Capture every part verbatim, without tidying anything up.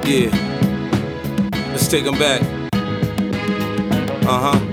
Yeah, let's take them back. Uh-huh.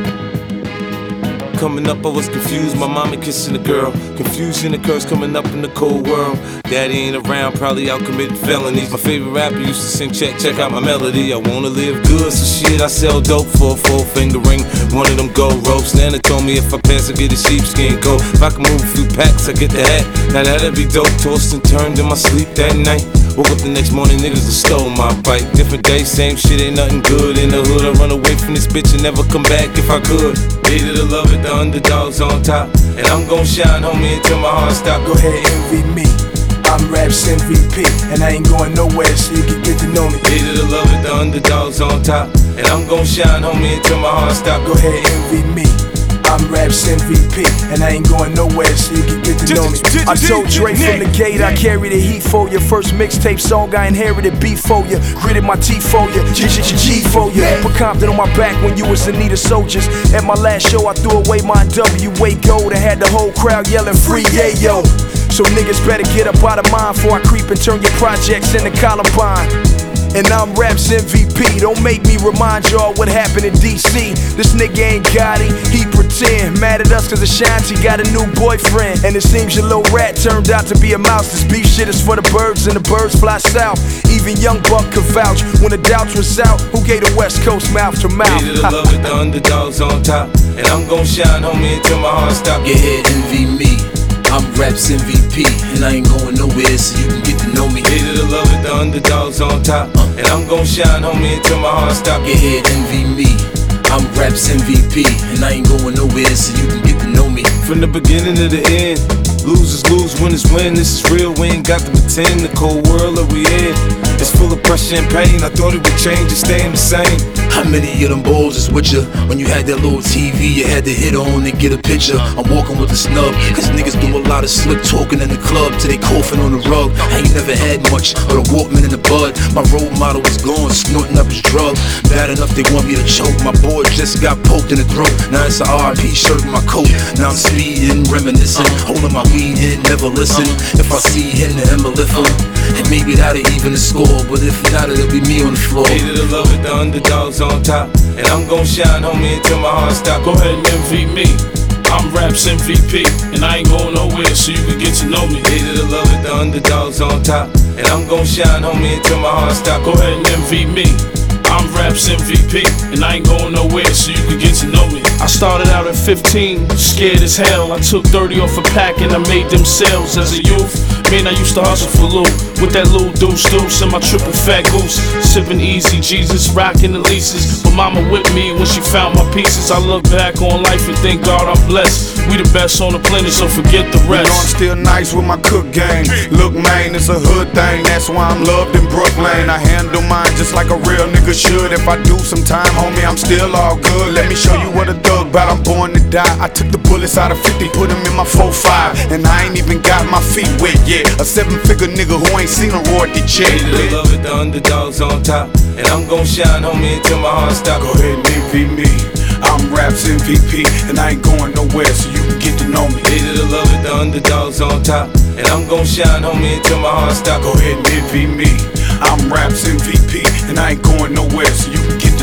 Coming up, I was confused, my mama kissing a girl. Confusion occurs coming up in the cold world. Daddy ain't around, probably out committing felonies. My favorite rapper used to sing, check, check out my melody. I wanna live good, so shit, I sell dope for a four finger ring. One of them gold ropes. Nana told me if I pass, I get a sheepskin coat. If I can move a few packs, I get the hat. Now that'd be dope. Tossed and turned in my sleep that night. Woke up the next morning, niggas have stole my bike. Different day, same shit, ain't nothing good. In the hood, I run away from this bitch and never come back if I could. Hate it or love it, the underdog's on top. And I'm gon' shine, homie, until my heart stop. Go ahead, envy me. I'm Raps M V P, and I ain't going nowhere, so you can get to know me. Hate it or love it, the underdog's on top. And I'm gon' shine, homie, until my heart stop. Go ahead, envy me. I'm Raps M V P, and I ain't going nowhere, so you can get to know me. I told Dre from the gate, I carry the heat for you. First mixtape song, I inherited beef for you. Gritted my teeth for you, G G G for you. Put Compton on my back when you was in need of soldiers. At my last show, I threw away my W A gold and had the whole crowd yelling free yayo. So niggas better get up out of mine before I creep and turn your projects into Columbine. And I'm Raps M V P, don't make me remind y'all what happened in D C. This nigga ain't got it, he pretend. Mad at us cause Ashanti got a new boyfriend. And it seems your little rat turned out to be a mouse. This beef shit is for the birds and the birds fly south. Even Young Buck could vouch when the doubts was out. Who gave the West Coast mouth to mouth? Hate it or love it, the underdog's on top. And I'm gon' shine, homie, until my heart stop. Yeah, envy me. I'm Raps M V P, and I ain't going nowhere, so you can get to know me. Hate it or love it, the underdog's on top. And I'm gon' shine, homie, until my heart stop. Yeah, envy me. I'm Raps M V P, and I ain't going nowhere, so you can get to know me. From the beginning to the end, losers lose, winners win. This is real, we ain't got to pretend. The cold world that we in is full of pressure and pain. I thought it would change and staying the same. How many of them balls is with ya? When you had that little T V, you had to hit on and get a picture. I'm walking with a snub, cause niggas do a lot of slick talking in the club till they coughing on the rug. I ain't never had much, but a Walkman in the bud. My role model was gone, snorting up his drug. Bad enough they want me to choke. My boy just got poked in the throat. Now it's a R I P shirt in my coat. Now I'm speeding, reminiscing, holding my weed in, never listen. If I see him, then I'ma lift him. And maybe that'll even the score, but if not, it'll be me on the floor. Hate it or love it, the underdog's on top. And I'm gon' shine, homie, until my heart stop. Go ahead and envy me. I'm Raps M V P, and I ain't going nowhere, so you can get to know me. Hate it or love it, the underdog's on top. And I'm gon' shine, homie, until my heart stop. Go ahead and envy me. I'm Raps M V P, and I ain't going nowhere, so you can get to know me. I started out at fifteen, scared as hell. I took thirty off a pack and I made them sales as a youth. Man, I used to hustle for loot with that little deuce deuce and my triple fat goose. Sipping easy, Jesus, rocking the leases. But mama with me when she found my pieces. I look back on life and thank God I'm blessed. We the best on the planet, so forget the rest. You know I'm still nice with my cook game. Look, man, it's a hood thing, that's why I'm loved in Brooklyn. I handle mine just like a real nigga should. If I do some time, homie, I'm still all good. Let me show you what a thug bout, I'm born to die. I took the bullets out of fifty, put them in my four five. And I ain't even got my feet wet yet. A seven figure nigga who ain't seen a royalty check. Hate it or love it, the underdog's on top. And I'm gon' shine, homie, until my heart stop. Go ahead and envy me. I'm Raps M V P, and I ain't going nowhere, so you can get to know me. Hate it or love it, the underdog's on top. And I'm gon' shine, homie, until my heart stop. Go ahead and envy me. I'm Raps M V P, and I ain't going nowhere, so you can get